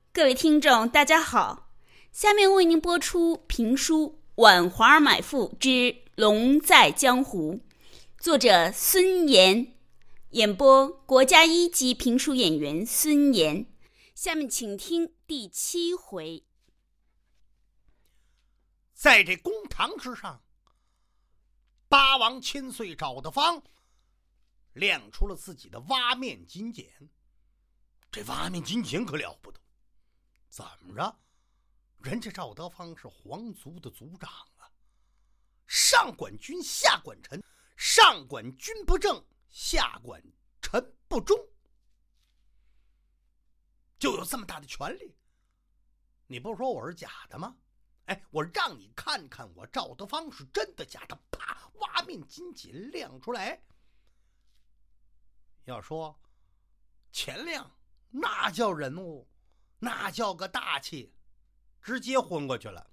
各位听众大家好，下面为您播出评书《晚华买妇之龙在江湖》，作者孙岩，演播国家一级评书演员孙岩。下面请听第7回。 在这公堂之上，八王千岁赵德芳亮出了自己的挖面金锏。这挖面金锏可了不得，怎么着？人家赵德芳是皇族的族长啊，上管军，下管臣，上管军不正，下管臣不忠，就有这么大的权利。你不是说我是假的吗？我让你看看我赵德芳是真的假的。啪，挖面金锏亮出来。要说钱亮那叫人物，那叫个大气，直接昏过去了，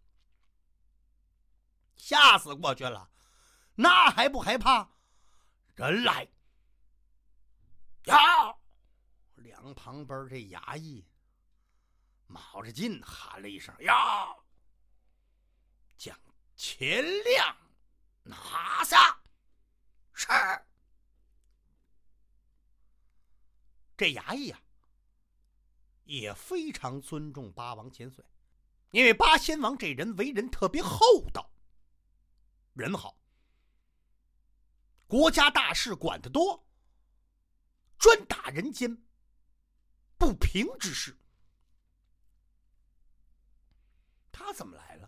吓死过去了，那还不害怕？人来呀！两旁边这衙役卯着劲喊了一声呀，将钱亮拿下。是。这衙役也非常尊重八王千岁，因为八仙王这人为人特别厚道，人好，国家大事管得多，专打人间不平之事。他怎么来了？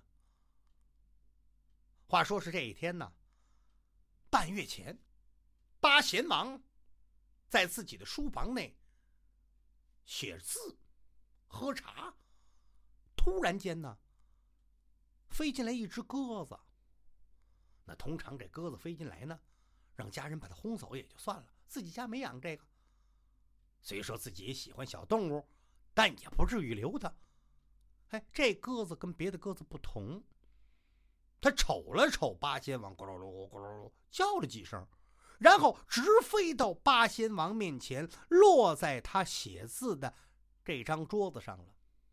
话说是这一天呢，半月前，八贤王在自己的书房内写字喝茶，突然间呢飞进来一只鸽子。那通常这鸽子飞进来呢，让家人把它轰走也就算了，自己家没养这个，虽说自己也喜欢小动物，但也不至于留它。这鸽子跟别的鸽子不同，他瞅了瞅八仙王，咕噜噜咕噜噜叫了几声，然后直飞到八仙王面前，落在他写字的这张桌子上了。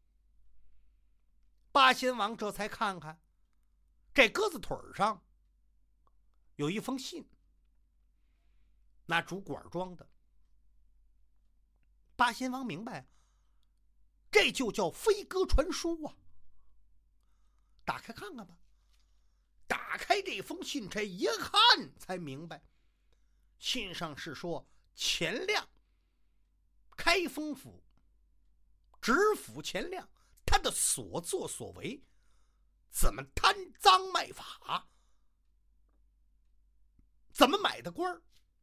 八仙王这才看看，这鸽子腿上有一封信，那竹管装的。八仙王明白，这就叫飞鸽传书啊。打开看看吧。打开这封信，这一看才明白，信上是说钱亮，开封府知府钱亮，他的所作所为，怎么贪赃卖法，怎么买的官，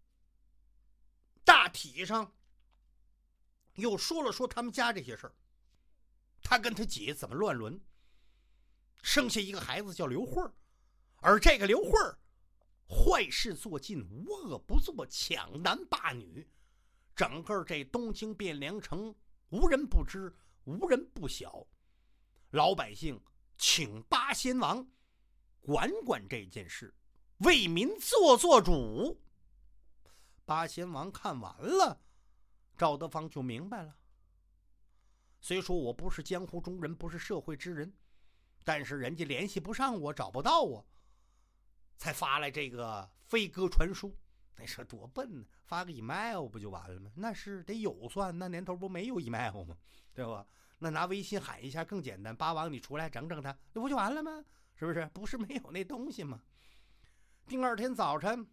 大体上又说了说他们家这些事儿。他跟他姐怎么乱伦，生下一个孩子叫刘慧，而这个刘慧坏事做尽，无恶不作，抢男霸女，整个这东京汴梁城无人不知，无人不晓。老百姓请八仙王管管这件事，为民做主。八仙王看完了，赵德芳就明白了。虽说我不是江湖中人，不是社会之人，但是人家联系不上我，找不到我，才发来这个飞鸽传书。那说多笨呢，发个 email 不就完了吗？那是得有算，那年头不没有 email 吗？对吧？那拿微信喊一下更简单，八王你出来整整他，那不就完了吗？是不是？不是没有那东西吗？第二天早晨，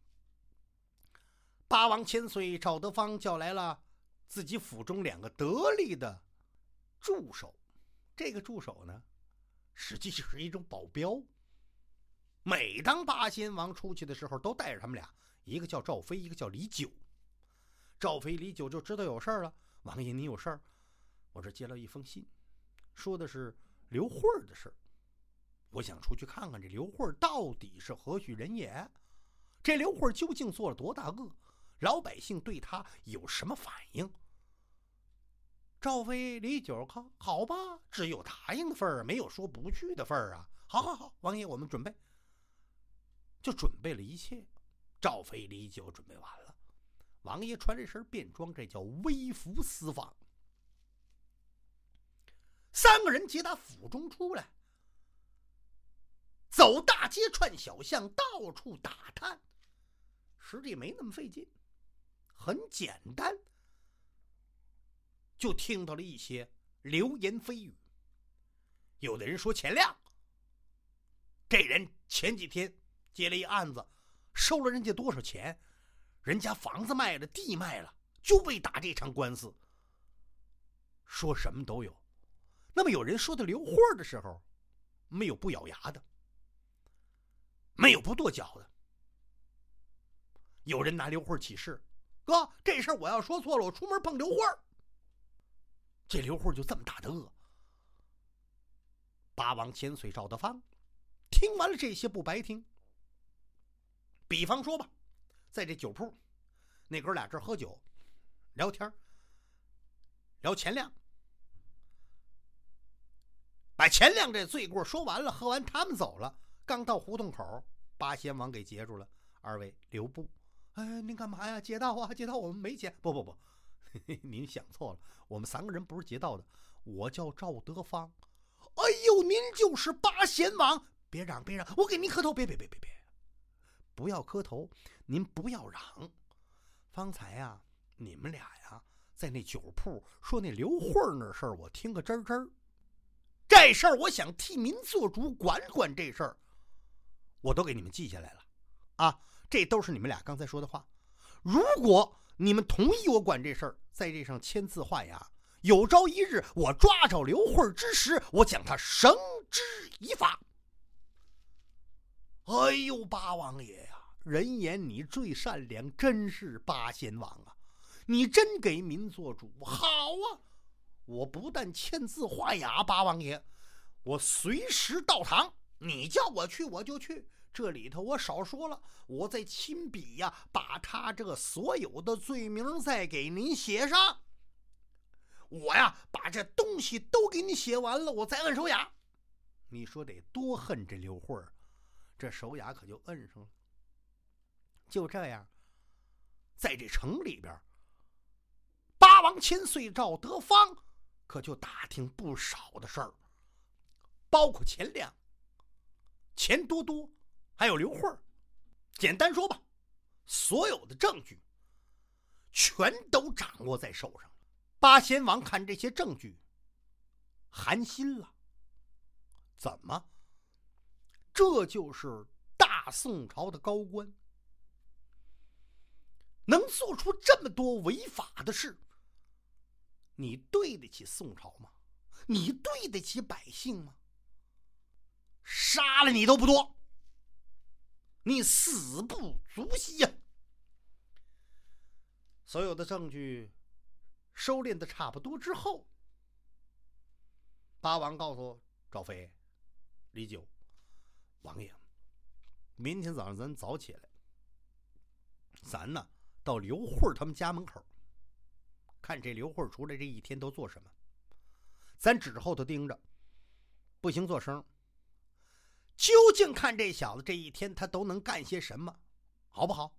八王千岁赵德芳叫来了自己府中2个得力的助手。这个助手呢，实际是一种保镖。每当八仙王出去的时候，都带着他们俩，一个叫赵飞，一个叫李九。赵飞、李九就知道有事了。王爷，你有事儿？我这接了一封信，说的是刘慧的事儿。我想出去看看这刘慧到底是何许人也，这刘慧究竟做了多大恶，老百姓对他有什么反应？赵飞、李九看好吧，只有答应的份儿，没有说不去的份儿啊。好，王爷，我们准备。就准备了一切。赵飞、李九准备完了，王爷穿这身便装，这叫微服私访。 个人皆打府中出来，走大街串小巷，到处打探，实际没那么费劲，很简单，就听到了一些流言蜚语。有的人说钱亮这人前几天接了一案子，收了人家多少钱，人家房子卖了，地卖了，就为打这场官司。说什么都有。那么有人说到刘慧的时候，没有不咬牙的，没有不跺脚的。有人拿刘慧起誓，哥，这事儿我要说错了，我出门碰刘慧。这刘慧就这么大的恶。八王千岁赵德芳听完了这些不白听。比方说吧，在这酒铺，那哥俩这喝酒聊天，聊钱亮，把钱亮这罪过说完了，喝完他们走了，刚到胡同口，八仙王给截住了。二位留步。您干嘛呀？劫道啊，劫道，我们没钱。不您想错了，我们3个人不是劫道的，我叫赵德芳。哎呦，您就是八贤王！别嚷，我给您磕头！别，不要磕头，您不要嚷。方才呀，你们俩呀，在那酒铺说那刘慧那事儿，我听个真真。这事儿我想替民做主，管管这事儿，我都给你们记下来了啊！这都是你们俩刚才说的话。如果你们同意我管这事儿，在这上签字画押，有朝一日我抓着刘慧之时，我将他绳之以法。哎呦，八王爷呀，人言你最善良，真是八仙王啊！你真给民做主，好啊！我不但签字画押，八王爷，我随时到堂，你叫我去我就去。这里头我少说了，我再亲笔呀，把他这个所有的罪名再给您写上。我呀，把这东西都给你写完了，我再摁手哑。你说得多恨这刘慧，这手哑可就摁上了。就这样，在这城里边，八王千岁赵德芳可就打听不少的事儿，包括钱亮、钱多多，还有刘慧。简单说吧，所有的证据全都掌握在手上。八仙王看这些证据寒心了。怎么？这就是大宋朝的高官，能做出这么多违法的事，你对得起宋朝吗？你对得起百姓吗？杀了你都不多，你死不足惜呀！所有的证据收敛的差不多之后，八王告诉赵飞、李九，王爷，明天早上咱早起来，咱呢到刘慧他们家门口，看这刘慧出来这一天都做什么。咱指着后头盯着，不行做声，究竟看这小子这一天他都能干些什么，好不好？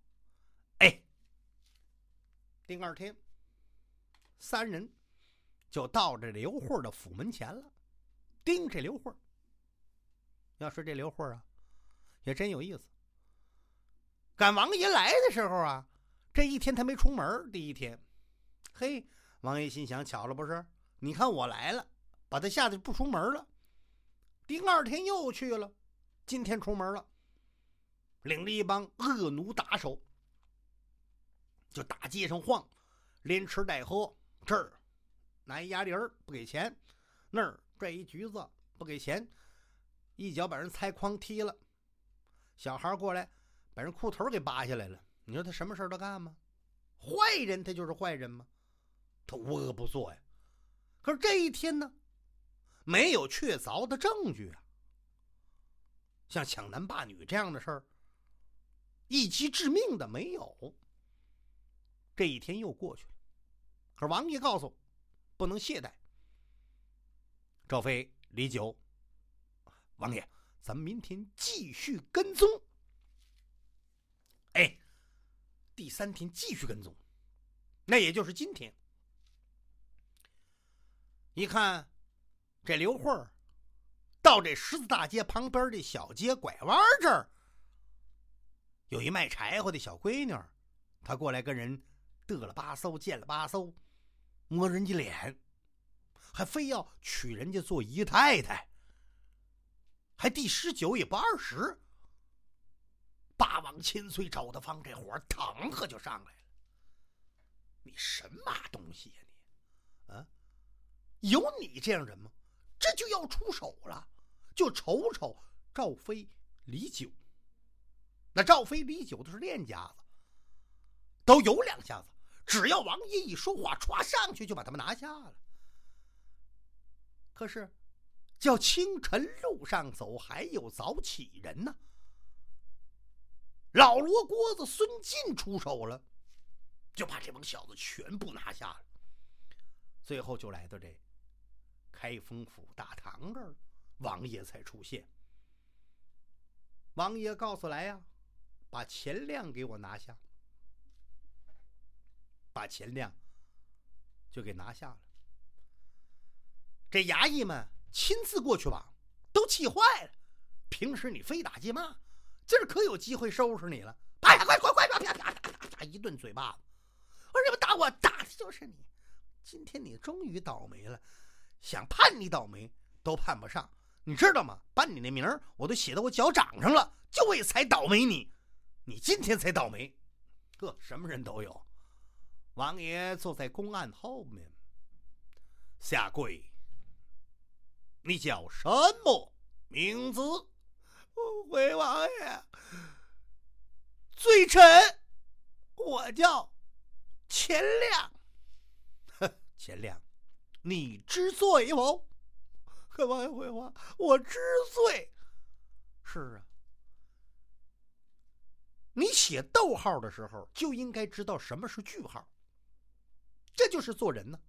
第二天，3人就到这刘慧的府门前了，盯这刘慧。要说这刘慧啊，也真有意思。赶王爷来的时候啊，这一天他没出门。第一天，嘿，王爷心想，巧了不是？你看我来了，把他吓得不出门了。第二天又去了，今天出门了，领着一帮恶奴打手，就大街上晃，连吃带喝。这儿拿一鸭梨儿不给钱，那儿拽一橘子不给钱，一脚把人菜筐踢了，小孩过来把人裤头给扒下来了。你说他什么事都干吗？坏人他就是坏人吗？他无恶不作呀。可是这一天呢，没有确凿的证据啊，像抢男霸女这样的事儿，一击致命的没有。这一天又过去了，可是王爷告诉不能懈怠。赵飞、李九，王爷，咱们明天继续跟踪。第3天继续跟踪，那也就是今天。一看这刘慧儿到这十字大街旁边的小街拐弯这儿，有一卖柴火的小闺女，她过来跟人嘚了吧嗖见了吧嗖，摸人家脸，还非要娶人家做姨太太，还第19也不20，霸王千岁周德芳这火腾呵就上来了。你什么东西呀你？啊，有你这样人吗？这就要出手了，就瞅瞅赵飞、李九。那赵飞、李九都是练家子，都有两下子，只要王爷一说话，歘上去就把他们拿下了。可是叫清晨路上走，还有早起人呢。老罗锅子孙进出手了，就把这帮小子全部拿下了。最后就来到这开封府大堂这儿，王爷才出现。王爷告诉来呀，把钱亮给我拿下。把钱亮就给拿下了。这衙役们亲自过去吧，都气坏了。平时你非打即骂，今儿可有机会收拾你了！哎呀，快！啪！一顿嘴巴子。我说打我打的就是你，今天你终于倒霉了，想判你倒霉都判不上，你知道吗？把你那名儿我都写到我脚掌上了，就为才倒霉你今天才倒霉。什么人都有。王爷坐在公案后面，下跪。你叫什么名字？回王爷，罪臣我叫钱亮。钱亮，你知罪否？王爷回话，我知罪。是啊，你写逗号的时候就应该知道什么是句号，这就是做人呢。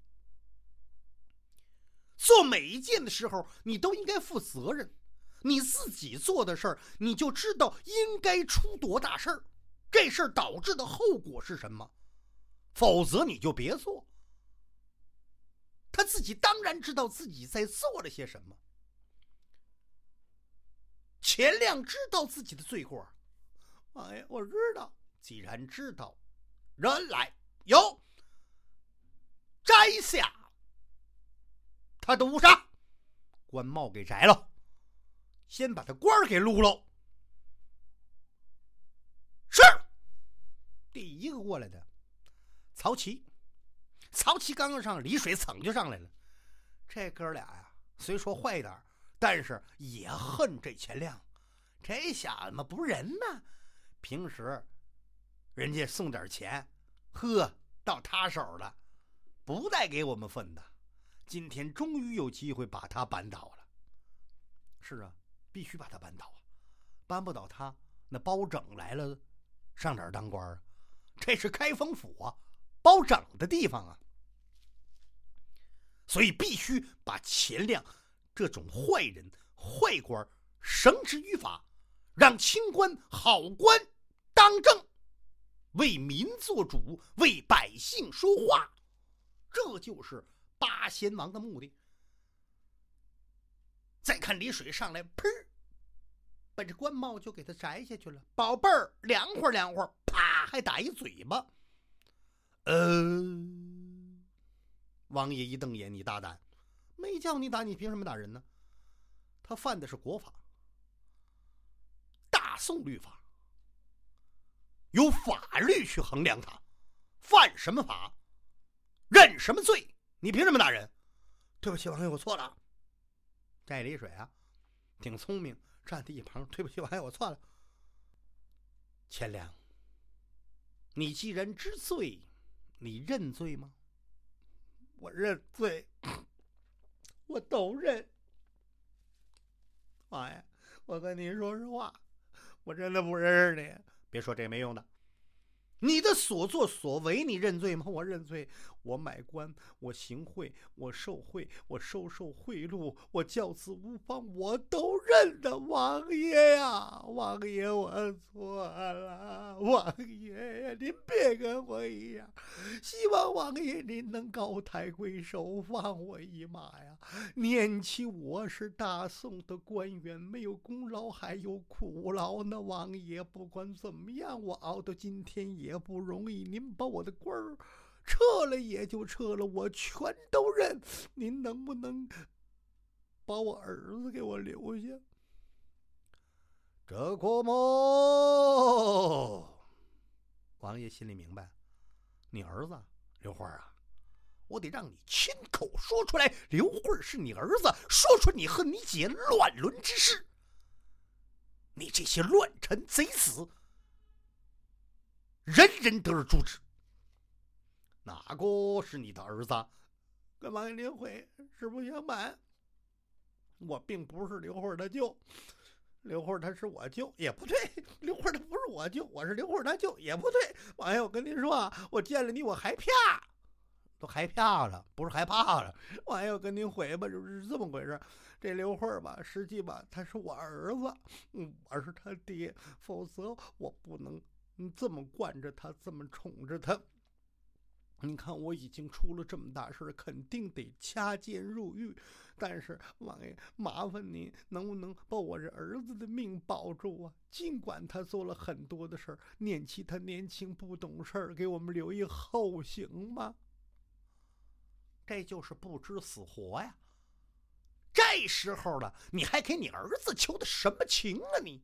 做每一件的时候你都应该负责任，你自己做的事儿你就知道应该出多大事儿，这事儿导致的后果是什么，否则你就别做。他自己当然知道自己在做了些什么。钱亮知道自己的罪过。王爷，我知道。既然知道，人来有摘下他的乌纱，官帽给摘了，先把他官给撸喽。是。第一个过来的曹琦。曹琦刚刚上，李水噌就上来了。这哥俩呀，虽说坏点，但是也恨这钱亮。这小子嘛不是人呢，平时人家送点钱，到他手了，不带给我们分的。今天终于有机会把他扳倒了。是啊，必须把他扳倒啊！扳不倒他，那包拯来了，上哪儿当官啊？这是开封府啊，包拯的地方啊。所以必须把钱亮这种坏人、坏官绳之于法，让清官、好官当政，为民做主，为百姓说话。这就是八贤王的目的。再看李水上来，砰，把这官帽就给他摘下去了。宝贝儿，凉快凉快，啪，还打一嘴巴。王爷一瞪眼，你大胆，没叫你打，你凭什么打人呢？他犯的是国法，大宋律法，有法律去衡量他，犯什么法，认什么罪，你凭什么打人？对不起，王爷，我错了。这李水啊，挺聪明，站在一旁，对不起，王爷，我错了。钱亮，你既然知罪，你认罪吗？我认罪，我都认。王爷，我跟您说实话，我真的不认识你。别说这没用的， 你的所作所为，你认罪吗？我认罪。我买官，我行贿，我受贿，我收贿赂，我教子无方，我都认的，王爷呀，王爷，我错了，王爷呀，您别跟我一样，希望王爷您能高抬贵手，放我一马呀！念起我是大宋的官员，没有功劳还有苦劳呢，王爷，不管怎么样，我熬到今天也不容易，您把我的官儿撤了也就撤了，我全都认。您能不能把我儿子给我留下？这国母，王爷心里明白，你儿子刘花啊，我得让你亲口说出来，刘慧是你儿子，说出你和你姐乱伦之事。你这些乱臣贼子，人人得而诛之。哪个是你的儿子？跟王爷您会实不相瞒，我并不是刘慧的舅，刘慧他是我舅，也不对，刘慧他不是我舅，我是刘慧他舅，也不对。王爷，我跟您说啊，我见了你我害怕，都害怕了，不是害怕了。王爷，我跟您回吧，就是这么回事。这刘慧吧，实际吧，他是我儿子，我是他爹，否则我不能这么惯着他，这么宠着他。你看我已经出了这么大事，肯定得掐监入狱，但是王爷，麻烦您能不能把我这儿子的命保住啊？尽管他做了很多的事儿，念起他年轻不懂事儿，给我们留一后行吗？这就是不知死活呀！这时候了，你还给你儿子求的什么情啊你？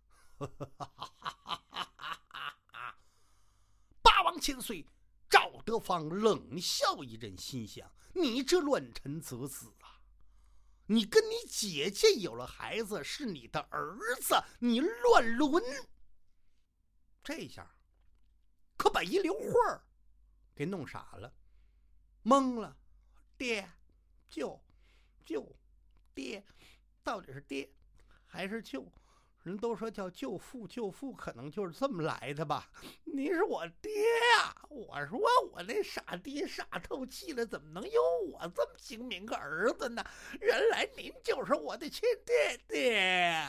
八王千岁赵德芳冷笑一阵，心想：你这乱臣贼子啊！你跟你姐姐有了孩子，是你的儿子，你乱伦，这下可把一刘慧给弄傻了，懵了。爹，舅，爹，到底是爹还是舅？人都说叫舅父可能就是这么来的吧。你是我爹呀！我说我那傻爹傻透气了，怎么能有我这么精明个儿子呢？原来您就是我的亲爹爹。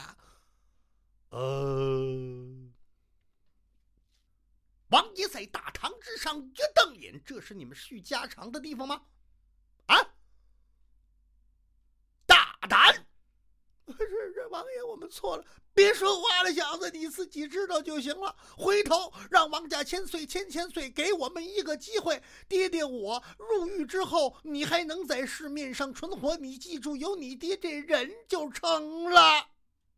王爷在大堂之上一瞪眼，这是你们叙家常的地方吗？啊！大胆！是王爷，我们错了，别说话了，小子，你自己知道就行了。回头让王家千岁给我们一个机会，爹爹我入狱之后，你还能在市面上存活，你记住，有你爹这人就成了。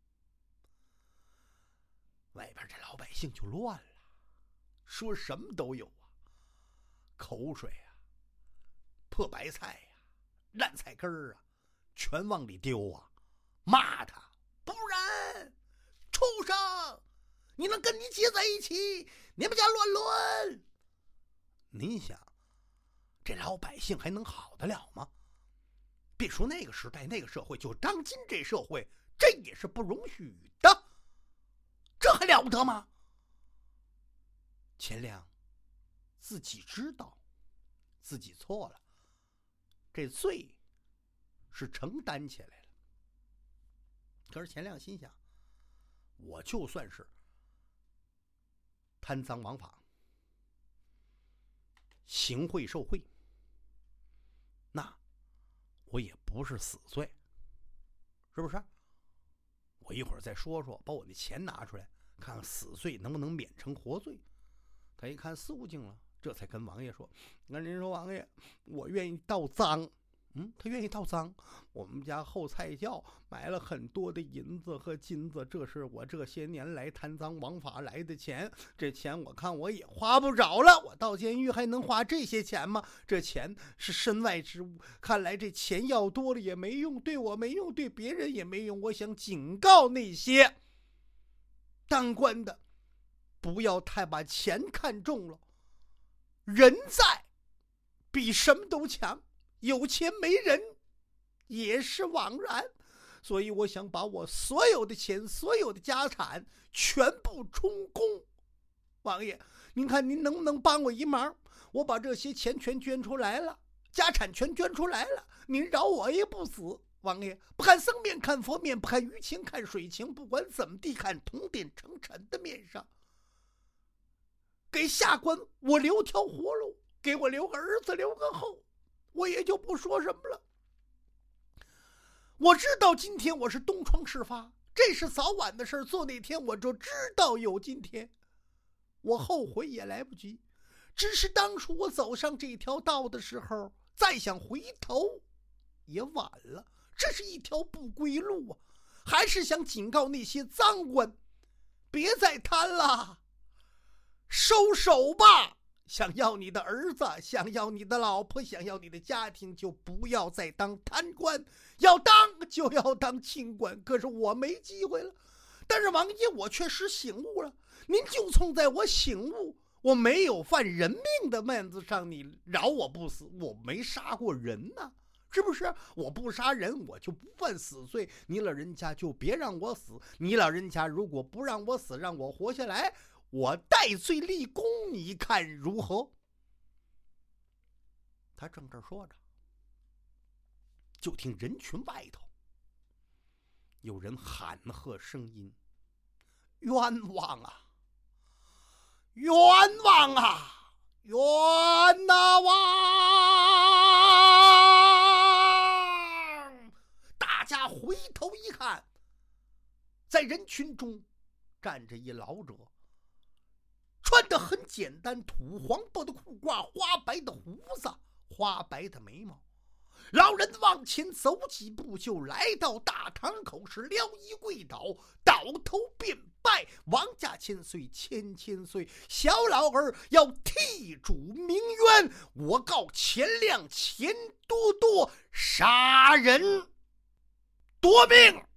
外边这老百姓就乱了，说什么都有啊，口水啊，破白菜呀，烂菜根儿啊，全往里丢啊，骂他，不然畜生，你能跟你姐在一起，你们家乱伦。您想，这老百姓还能好得了吗？别说那个时代那个社会，就当今这社会，这也是不容许的，这还了得吗？钱亮自己知道自己错了，这罪是承担起来了。可是钱亮心想，我就算是贪赃枉法、行贿受贿，那我也不是死罪，是不是？我一会儿再说说，把我的钱拿出来，看看死罪能不能免成活罪。他一看肃静了，这才跟王爷说：“那您说王爷，我愿意盗赃。”他愿意盗赃。我们家后菜窖买了很多的银子和金子，这是我这些年来贪赃枉法来的钱。这钱我看我也花不着了，我到监狱还能花这些钱吗？这钱是身外之物，看来这钱要多了也没用，对我没用，对别人也没用。我想警告那些当官的，不要太把钱看重了，人在比什么都强，有钱没人也是枉然。所以我想把我所有的钱，所有的家产全部充公。王爷， 您看您能不能帮我一忙？我把这些钱全捐出来了，家产全捐出来了，您饶我也不死。王爷，不看僧面看佛面，不看鱼情看水情，不管怎么地看铜锭成尘的面上，给下官我留条活路，给我留个儿子留个后，我也就不说什么了。我知道今天我是东窗事发，这是早晚的事，做那天我就知道有今天，我后悔也来不及。只是当初我走上这条道的时候，再想回头也晚了，这是一条不归路啊！还是想警告那些赃官，别再贪了，收手吧！想要你的儿子，想要你的老婆，想要你的家庭，就不要再当贪官，要当就要当清官。可是我没机会了。但是王爷，我确实醒悟了，您就冲在我醒悟，我没有犯人命的面子上，你饶我不死。我没杀过人呢，是不是？我不杀人，我就不犯死罪。你老人家就别让我死，你老人家如果不让我死，让我活下来，我戴罪立功，你看如何？他正这说着，就听人群外头有人喊喝声音：冤枉啊！冤枉啊！冤呐枉！大家回头一看，在人群中站着一老者，穿得很简单，土黄布的裤褂，花白的胡子，花白的眉毛。老人往前走几步，就来到大堂口，是撩衣跪倒，倒头便拜：王家千岁，千千岁！小老儿要替主鸣冤，我告钱亮、钱多多杀人夺命。